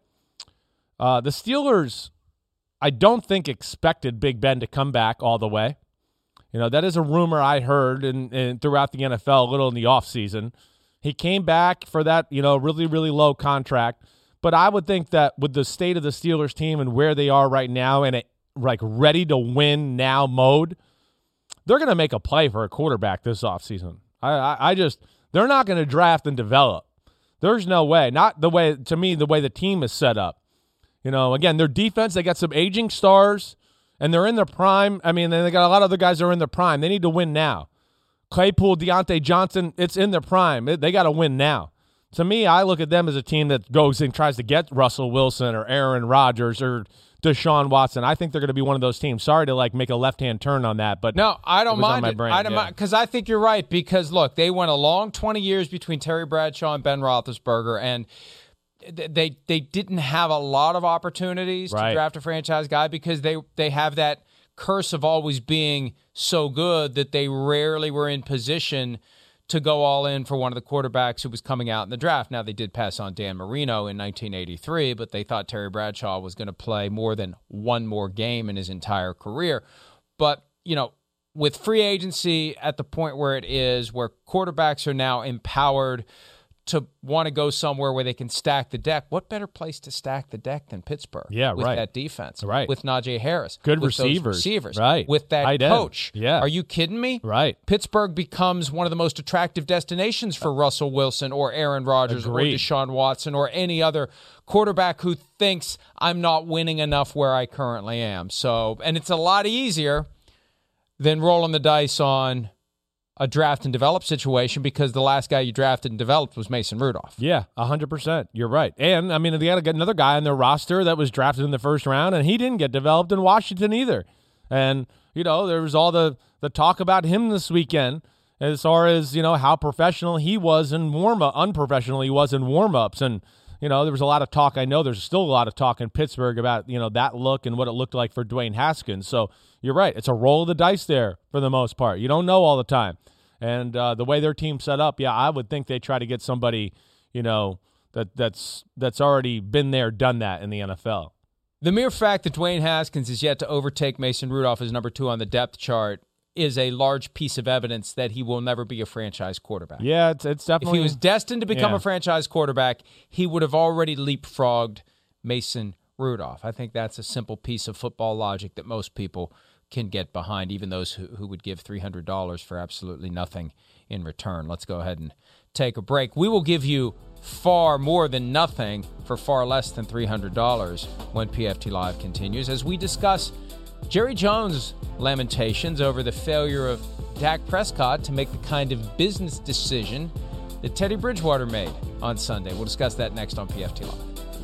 uh, the Steelers, I don't think expected Big Ben to come back all the way. You know, that is a rumor I heard in, in, throughout the N F L a little in the offseason. He came back for that, you know, really, really low contract. But I would think that with the state of the Steelers team and where they are right now in a like ready to win now mode, they're going to make a play for a quarterback this offseason. I, I, I just, they're not going to draft and develop. There's no way. Not the way, to me, the way the team is set up. You know, again, their defense, they got some aging stars, and they're in their prime. I mean, they got a lot of other guys that are in their prime. They need to win now. Claypool, Deontay Johnson, it's in their prime. They got to win now. To me, I look at them as a team that goes and tries to get Russell Wilson or Aaron Rodgers or Deshaun Watson. I think they're going to be one of those teams. Sorry to like make a left-hand turn on that, but no, I don't it mind it. I don't yeah. mind because I think you're right. Because look, they went a long twenty years between Terry Bradshaw and Ben Roethlisberger, and they they didn't have a lot of opportunities right. to draft a franchise guy because they they have that curse of always being so good that they rarely were in position to go all in for one of the quarterbacks who was coming out in the draft. Now, they did pass on Dan Marino in nineteen eighty-three, but they thought Terry Bradshaw was going to play more than one more game in his entire career. But, you know, with free agency at the point where it is, where quarterbacks are now empowered to want to go somewhere where they can stack the deck, what better place to stack the deck than Pittsburgh? Yeah, with right. that defense, right? With Najee Harris, good with receivers, those receivers, right? With that Tight coach, end. Yeah. Are you kidding me? Right. Pittsburgh becomes one of the most attractive destinations for Russell Wilson or Aaron Rodgers Agreed. or Deshaun Watson or any other quarterback who thinks I'm not winning enough where I currently am. So, and it's a lot easier than rolling the dice on a draft and develop situation because the last guy you drafted and developed was Mason Rudolph. Yeah, one hundred percent. You're right. And, I mean, they got another guy on their roster that was drafted in the first round, and he didn't get developed in Washington either. And, you know, there was all the, the talk about him this weekend as far as, you know, how professional he was in warm-up, unprofessional he was in warm-ups. And, you know, there was a lot of talk. I know there's still a lot of talk in Pittsburgh about, you know, that look and what it looked like for Dwayne Haskins. So you're right. It's a roll of the dice there for the most part. You don't know all the time. And uh, the way their team's set up, yeah, I would think they try to get somebody, you know, that that's that's already been there, done that in the N F L. The mere fact that Dwayne Haskins is yet to overtake Mason Rudolph as number two on the depth chart is a large piece of evidence that he will never be a franchise quarterback. Yeah, it's, it's definitely. If he was destined to become yeah. a franchise quarterback, he would have already leapfrogged Mason Rudolph. I think that's a simple piece of football logic that most people can get behind, even those who, who would give three hundred dollars for absolutely nothing in return. Let's go ahead and take a break. We will give you far more than nothing for far less than three hundred dollars when P F T Live continues as we discuss Jerry Jones' lamentations over the failure of Dak Prescott to make the kind of business decision that Teddy Bridgewater made on Sunday. We'll discuss that next on P F T Live.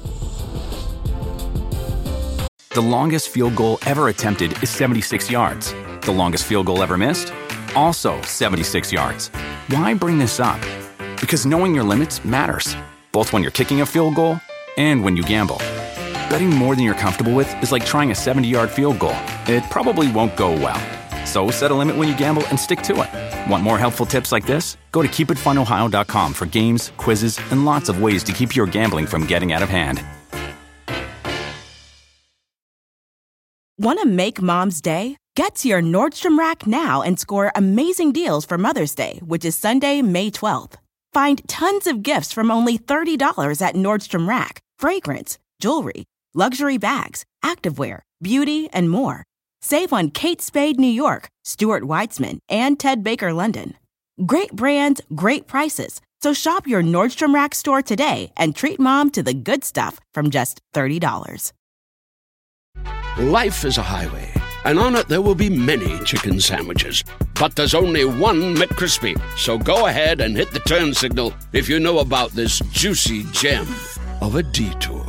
The longest field goal ever attempted is seventy-six yards. The longest field goal ever missed? Also seventy-six yards. Why bring this up? Because knowing your limits matters, both when you're kicking a field goal and when you gamble. Betting more than you're comfortable with is like trying a seventy-yard field goal. It probably won't go well. So set a limit when you gamble and stick to it. Want more helpful tips like this? Go to keep it fun ohio dot com for games, quizzes, and lots of ways to keep your gambling from getting out of hand. Want to make Mom's day? Get to your Nordstrom Rack now and score amazing deals for Mother's Day, which is Sunday, May twelfth. Find tons of gifts from only thirty dollars at Nordstrom Rack. Fragrance, jewelry, luxury bags, activewear, beauty, and more. Save on Kate Spade New York, Stuart Weitzman, and Ted Baker London. Great brands, great prices. So shop your Nordstrom Rack store today and treat Mom to the good stuff from just thirty dollars. Life is a highway, and on it there will be many chicken sandwiches. But there's only one McCrispy. So go ahead and hit the turn signal if you know about this juicy gem of a detour.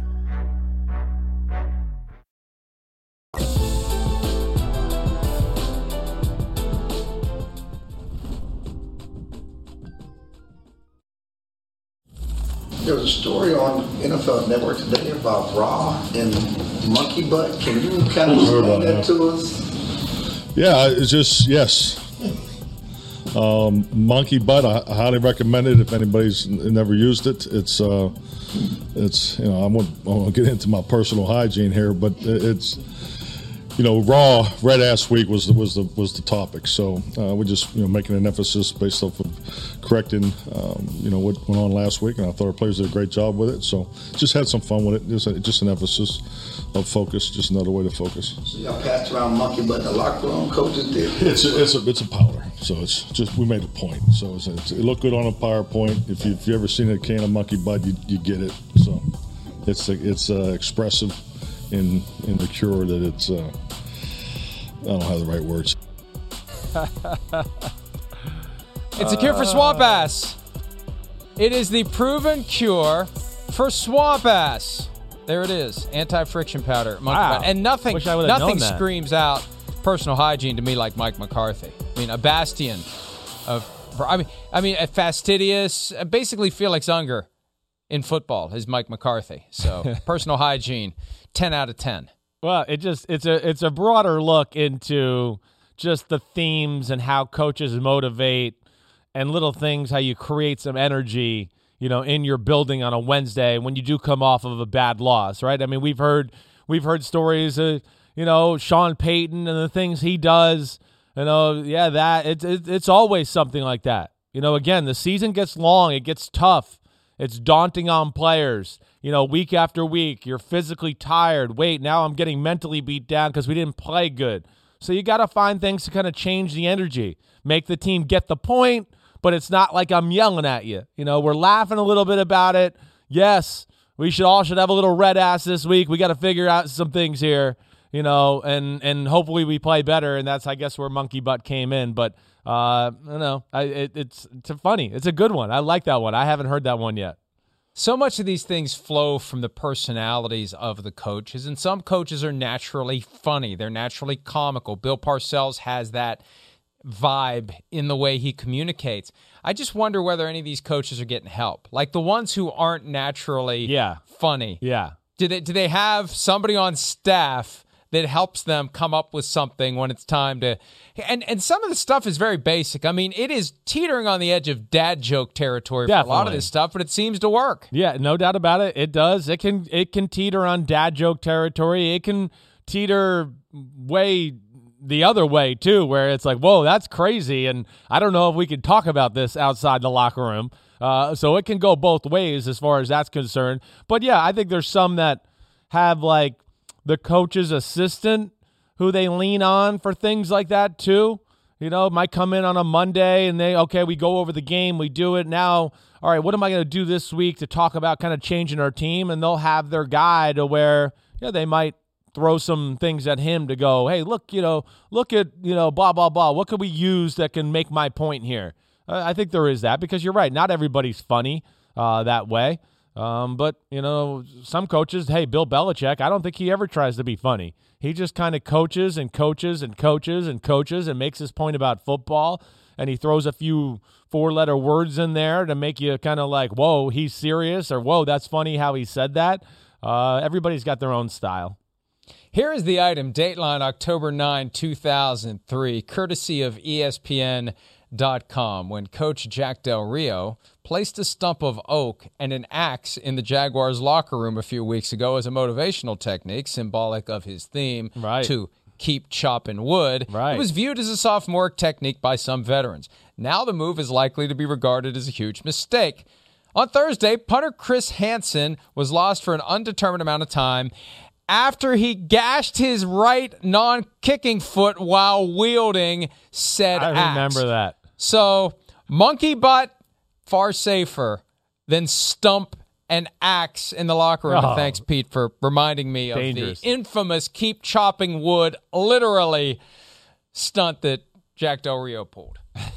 There was a story on N F L Network today about Raw and monkey butt. Can you kind of explain that, that to us? Yeah, it's just, yes. Um, monkey butt, I, I highly recommend it if anybody's never used it. It's, uh, it's you know, I won't, I won't get into my personal hygiene here, but it's, you know, Raw Red Ass Week was the was the was the topic. So uh, we're just you know making an emphasis based off of correcting um, you know what went on last week, and I thought our players did a great job with it. So just had some fun with it. Just a, just an emphasis of focus, just another way to focus. So y'all passed around monkey butt in the locker room. Coaches did. It's a, it's a it's a powder. So it's just we made a point. So it's, it's, it looked good on a PowerPoint. If you if you ever seen a can of monkey butt, you, you get it. So it's it's uh, expressive. In, in the cure that it's, uh, I don't have the right words. It's a cure for swamp ass. It is the proven cure for swamp ass. There it is, anti-friction powder. Wow. And nothing, Wish I would've nothing known that. screams out personal hygiene to me like Mike McCarthy. I mean, a bastion of, I mean, I mean, a fastidious, basically Felix Unger in football is Mike McCarthy. So personal hygiene. ten out of ten. Well, it just it's a it's a broader look into just the themes and how coaches motivate and little things, how you create some energy, you know, in your building on a Wednesday when you do come off of a bad loss, right? I mean, we've heard we've heard stories of, you know, Sean Payton and the things he does, you know, yeah, that it's it, it's always something like that. You know, again, the season gets long, it gets tough. It's daunting on players. You know, week after week, you're physically tired. Wait, now I'm getting mentally beat down because we didn't play good. So you got to find things to kind of change the energy, make the team get the point, but it's not like I'm yelling at you. You know, we're laughing a little bit about it. Yes, we should all should have a little red ass this week. We got to figure out some things here, you know, and and hopefully we play better. And that's, I guess, where Monkey Butt came in. But uh, I don't know. I, it, it's it's a funny. It's a good one. I like that one. I haven't heard that one yet. So much of these things flow from the personalities of the coaches, and some coaches are naturally funny. They're naturally comical. Bill Parcells has that vibe in the way he communicates. I just wonder whether any of these coaches are getting help. Like the ones who aren't naturally yeah. funny. Yeah. Do they, do they have somebody on staff that helps them come up with something when it's time to... And and some of the stuff is very basic. I mean, it is teetering on the edge of dad joke territory Definitely. for a lot of this stuff, but it seems to work. Yeah, no doubt about it. It does. It can it can teeter on dad joke territory. It can teeter way the other way, too, where it's like, whoa, that's crazy, and I don't know if we can talk about this outside the locker room. Uh, so it can go both ways as far as that's concerned. But, yeah, I think there's some that have, like, the coach's assistant who they lean on for things like that too. You know, might come in on a Monday and they, okay, we go over the game, we do it. Now, all right, what am I going to do this week to talk about kind of changing our team? And they'll have their guy to where, yeah, they might throw some things at him to go, hey, look, you know, look at, you know, blah, blah, blah. What can we use that can make my point here? Uh, I think there is that because you're right. Not everybody's funny uh, that way. Um, but, you know, some coaches, hey, Bill Belichick, I don't think he ever tries to be funny. He just kind of coaches and coaches and coaches and coaches and makes his point about football. And he throws a few four-letter words in there to make you kind of like, whoa, he's serious, or whoa, that's funny how he said that. Uh, everybody's got their own style. Here is the item, Dateline, October ninth, two thousand three, courtesy of E S P N dot com, when Coach Jack Del Rio placed a stump of oak and an axe in the Jaguars' locker room a few weeks ago as a motivational technique, symbolic of his theme right. to keep chopping wood. Right. It was viewed as a sophomore technique by some veterans. Now the move is likely to be regarded as a huge mistake. On Thursday, punter Chris Hansen was lost for an undetermined amount of time after he gashed his right non-kicking foot while wielding said I axe. remember that. So, monkey butt, far safer than stump and axe in the locker room. Oh. And thanks, Pete, for reminding me Dangerous. of the infamous keep chopping wood, literally, stunt that Jack Del Rio pulled.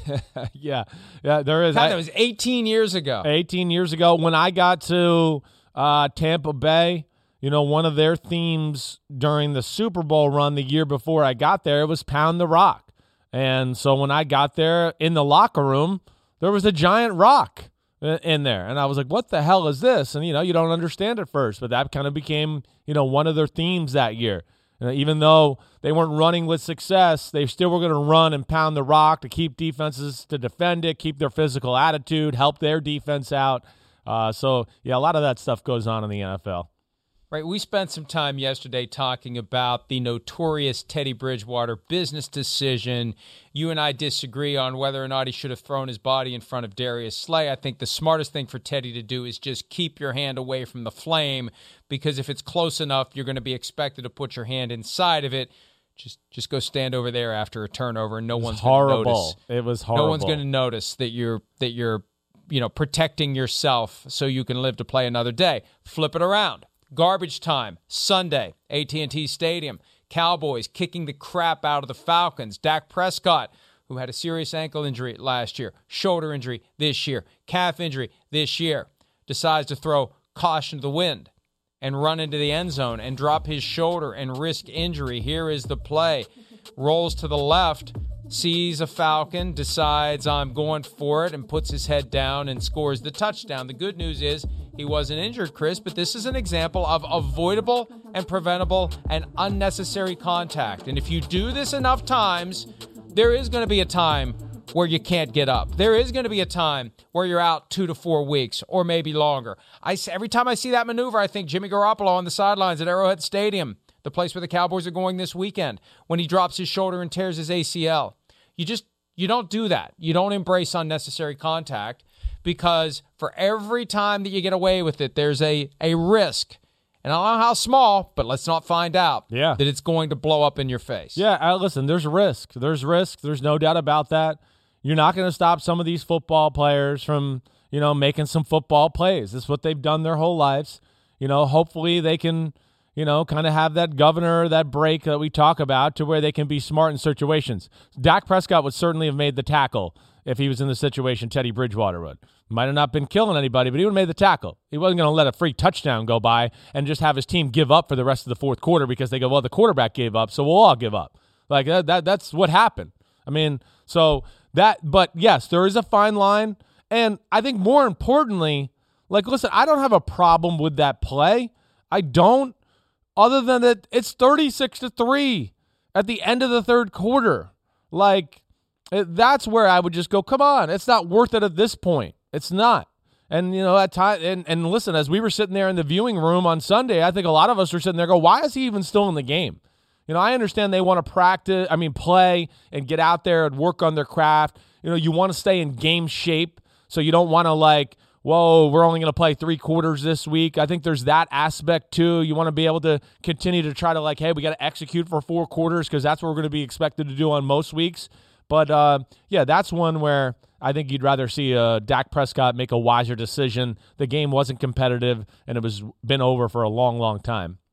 yeah, yeah, there is. God, I, that was eighteen years ago. eighteen years ago when I got to uh, Tampa Bay, you know, one of their themes during the Super Bowl run the year before I got there, it was Pound the Rock. And so when I got there in the locker room, there was a giant rock in there. And I was like, what the hell is this? And, you know, you don't understand at first, but that kind of became, you know, one of their themes that year. You know, even though they weren't running with success, they still were going to run and pound the rock to keep defenses to defend it, keep their physical attitude, help their defense out. Uh, so, yeah, a lot of that stuff goes on in the N F L. Right, we spent some time yesterday talking about the notorious Teddy Bridgewater business decision. You and I disagree on whether or not he should have thrown his body in front of Darius Slay. I think the smartest thing for Teddy to do is just keep your hand away from the flame, because if it's close enough, you're going to be expected to put your hand inside of it. Just just go stand over there after a turnover, and no one's going to notice. It was horrible. No one's going to notice that you're that you're, you know, protecting yourself so you can live to play another day. Flip it around. Garbage time, Sunday, A T and T Stadium. Cowboys kicking the crap out of the Falcons. Dak Prescott, who had a serious ankle injury last year, shoulder injury this year, calf injury this year, decides to throw caution to the wind and run into the end zone and drop his shoulder and risk injury. Here is the play. Rolls to the left, sees a Falcon, decides I'm going for it, and puts his head down and scores the touchdown. The good news is he wasn't injured, Chris, but this is an example of avoidable and preventable and unnecessary contact. And if you do this enough times, there is going to be a time where you can't get up. There is going to be a time where you're out two to four weeks or maybe longer. I, every time I see that maneuver, I think Jimmy Garoppolo on the sidelines at Arrowhead Stadium, the place where the Cowboys are going this weekend, when he drops his shoulder and tears his A C L. You just, you don't do that. You don't embrace unnecessary contact, because for every time that you get away with it, there's a, a risk. And I don't know how small, but let's not find out yeah. that it's going to blow up in your face. Yeah, uh, listen, there's risk. There's risk. There's no doubt about that. You're not going to stop some of these football players from, you know, making some football plays. That's what they've done their whole lives. You know, hopefully they can, you know, kind of have that governor, that break that we talk about, to where they can be smart in situations. Dak Prescott would certainly have made the tackle if he was in the situation Teddy Bridgewater would. Might have not been killing anybody, but he would have made the tackle. He wasn't going to let a free touchdown go by and just have his team give up for the rest of the fourth quarter because they go, well, the quarterback gave up, so we'll all give up. Like, that, that that's what happened. I mean, so that, but yes, there is a fine line. And I think more importantly, like, listen, I don't have a problem with that play. I don't, other than that it's thirty-six to three at the end of the third quarter. Like, it, that's where I would just go, come on, it's not worth it at this point. It's not. And, you know, at time, and, and listen, as we were sitting there in the viewing room on Sunday, I think a lot of us were sitting there go, why is he even still in the game? You know, I understand they want to practice, I mean, play and get out there and work on their craft. You know, you want to stay in game shape, so you don't want to, like, whoa, we're only going to play three quarters this week. I think there's that aspect, too. You want to be able to continue to try to, like, hey, we got to execute for four quarters because that's what we're going to be expected to do on most weeks. But, uh, yeah, that's one where I think you'd rather see uh, Dak Prescott make a wiser decision. The game wasn't competitive, and it was been over for a long, long time.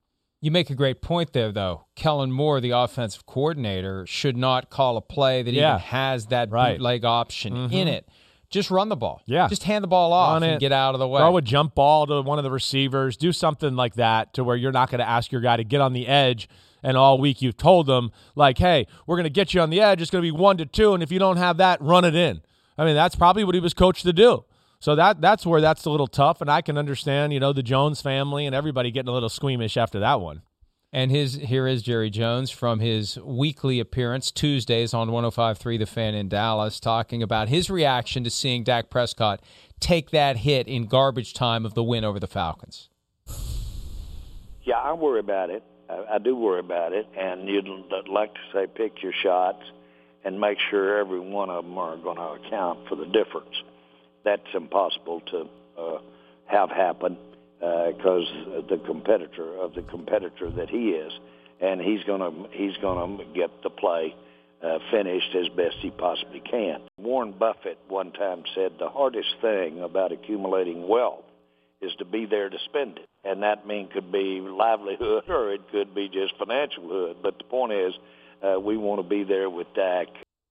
You make a great point there, though. Kellen Moore, the offensive coordinator, should not call a play that yeah. even has that right. bootleg option mm-hmm. in it. Just run the ball. Yeah. Just hand the ball off Run and it. get out of the way. Throw a jump ball to one of the receivers. Do something like that to where you're not going to ask your guy to get on the edge, and all week you've told them, like, hey, we're going to get you on the edge. It's going to be one to two, and if you don't have that, run it in. I mean, that's probably what he was coached to do. So that that's where that's a little tough, and I can understand, you know, the Jones family and everybody getting a little squeamish after that one. And his here is Jerry Jones from his weekly appearance Tuesdays on one oh five point three The Fan in Dallas, talking about his reaction to seeing Dak Prescott take that hit in garbage time of the win over the Falcons. Yeah, I worry about it. I, I do worry about it, and you'd like to say pick your shots and make sure every one of them are going to account for the difference. That's impossible to uh, have happen because uh, the competitor of the competitor that he is, and he's going to he's going to get the play uh, finished as best he possibly can. Warren Buffett one time said the hardest thing about accumulating wealth is to be there to spend it, and that mean could be livelihood or it could be just financial hood. But the point is, uh, we want to be there with Dak.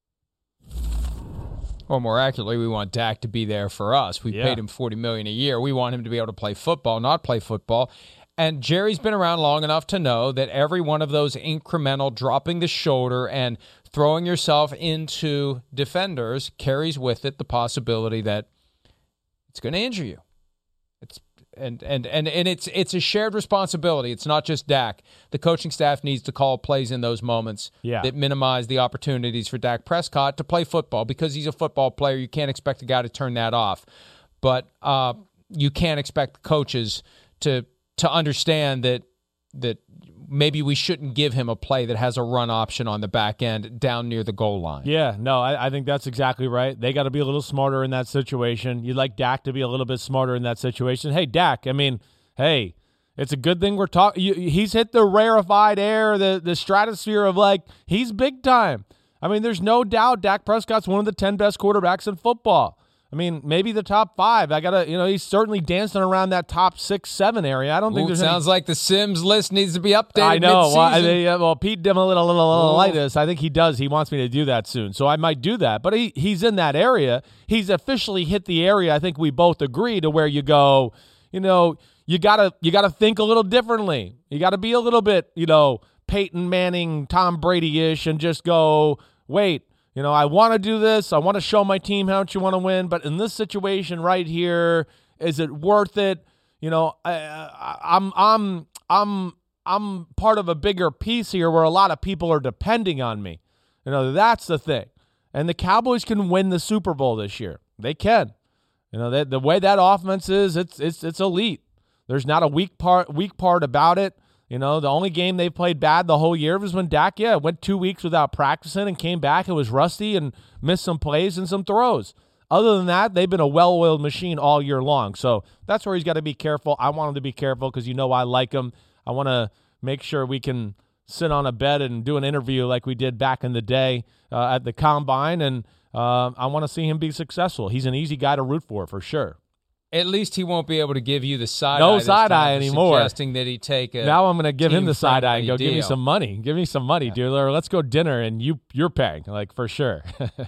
Or more accurately, we want Dak to be there for us. We yeah. paid him forty million dollars a year. We want him to be able to play football, not play football. And Jerry's been around long enough to know that every one of those incremental dropping the shoulder and throwing yourself into defenders carries with it the possibility that it's going to injure you. It's and and and and it's it's a shared responsibility. It's not just Dak. The coaching staff needs to call plays in those moments yeah. that minimize the opportunities for Dak Prescott to play football because he's a football player. You can't expect a guy to turn that off, but uh, you can't expect coaches to to understand that that maybe we shouldn't give him a play that has a run option on the back end down near the goal line. Yeah, no, I, I think that's exactly right. They got to be a little smarter in that situation. You'd like Dak to be a little bit smarter in that situation. Hey, Dak, I mean, hey, it's a good thing we're talking. He's hit the rarefied air, the, the stratosphere of, like, he's big time. I mean, there's no doubt Dak Prescott's one of the ten best quarterbacks in football. I mean, maybe the top five. I gotta, you know, he's certainly dancing around that top six, seven area. I don't think Ooh, there's. Sounds any... like the Sims list needs to be updated. I know. Well, I, mid-season. uh, well, Pete did a little, little, little like this. I think he does. He wants me to do that soon, so I might do that. But he, he's in that area. He's officially hit the area. I think we both agree to where you go. You know, you gotta, you gotta think a little differently. You gotta be a little bit, you know, Peyton Manning, Tom Brady-ish, and just go, wait. You know, I want to do this. I want to show my team how much you want to win. But in this situation right here, is it worth it? You know, I, I, I'm I'm I'm I'm part of a bigger piece here where a lot of people are depending on me. You know, that's the thing. And the Cowboys can win the Super Bowl this year. They can. You know, they, the way that offense is, it's it's it's elite. There's not a weak part weak part about it. You know, the only game they played bad the whole year was when Dak, yeah, went two weeks without practicing and came back and was rusty and missed some plays and some throws. Other than that, they've been a well-oiled machine all year long. So that's where he's got to be careful. I want him to be careful because you know I like him. I want to make sure we can sit on a bed and do an interview like we did back in the day uh, at the Combine, and uh, I want to see him be successful. He's an easy guy to root for, for sure. At least he won't be able to give you the side no eye. No side eye anymore. Suggesting that he take a now I'm going to give him the side eye and go deal. give me some money. Give me some money, yeah. dude. Or let's go dinner and you you're paying, like for sure.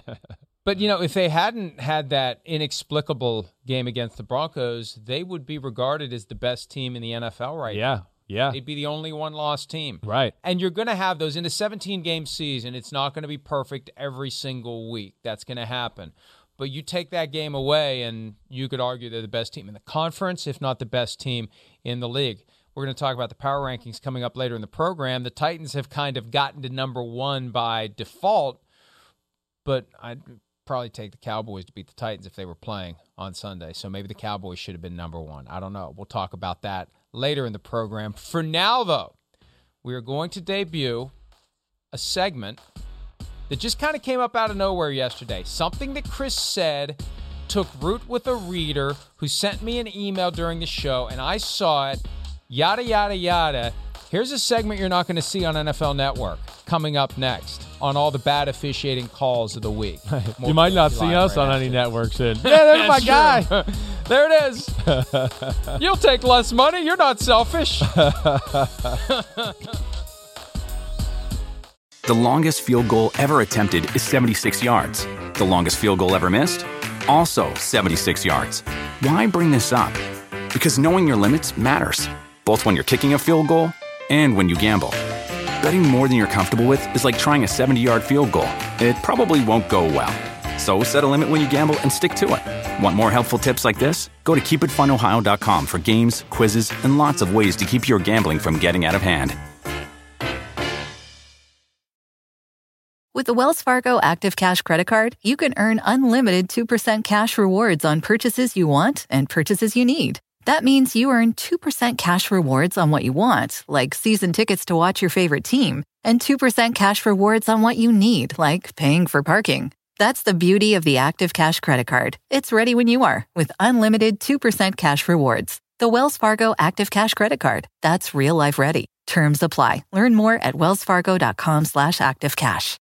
But you know, if they hadn't had that inexplicable game against the Broncos, they would be regarded as the best team in the N F L right yeah, now. Yeah, they'd be the only one-loss team. Right. And you're going to have those in a seventeen-game season. It's not going to be perfect every single week. That's going to happen. But you take that game away, and you could argue they're the best team in the conference, if not the best team in the league. We're going to talk about the power rankings coming up later in the program. The Titans have kind of gotten to number one by default, but I'd probably take the Cowboys to beat the Titans if they were playing on Sunday. So maybe the Cowboys should have been number one. I don't know. We'll talk about that later in the program. For now, though, we are going to debut a segment that just kind of came up out of nowhere yesterday. Something that Chris said took root with a reader who sent me an email during the show, and I saw it, yada, yada, yada. Here's a segment you're not going to see on N F L Network coming up next on all the bad officiating calls of the week. You might not see us on any network soon. Yeah, there's my guy. There it is. You'll take less money. You're not selfish. The longest field goal ever attempted is seventy-six yards. The longest field goal ever missed? Also seventy-six yards. Why bring this up? Because knowing your limits matters, both when you're kicking a field goal and when you gamble. Betting more than you're comfortable with is like trying a seventy-yard field goal. It probably won't go well. So set a limit when you gamble and stick to it. Want more helpful tips like this? Go to keep it fun ohio dot com for games, quizzes, and lots of ways to keep your gambling from getting out of hand. With the Wells Fargo Active Cash Credit Card, you can earn unlimited two percent cash rewards on purchases you want and purchases you need. That means you earn two percent cash rewards on what you want, like season tickets to watch your favorite team, and two percent cash rewards on what you need, like paying for parking. That's the beauty of the Active Cash Credit Card. It's ready when you are, with unlimited two percent cash rewards. The Wells Fargo Active Cash Credit Card. That's real life ready. Terms apply. Learn more at wellsfargo.com slash activecash.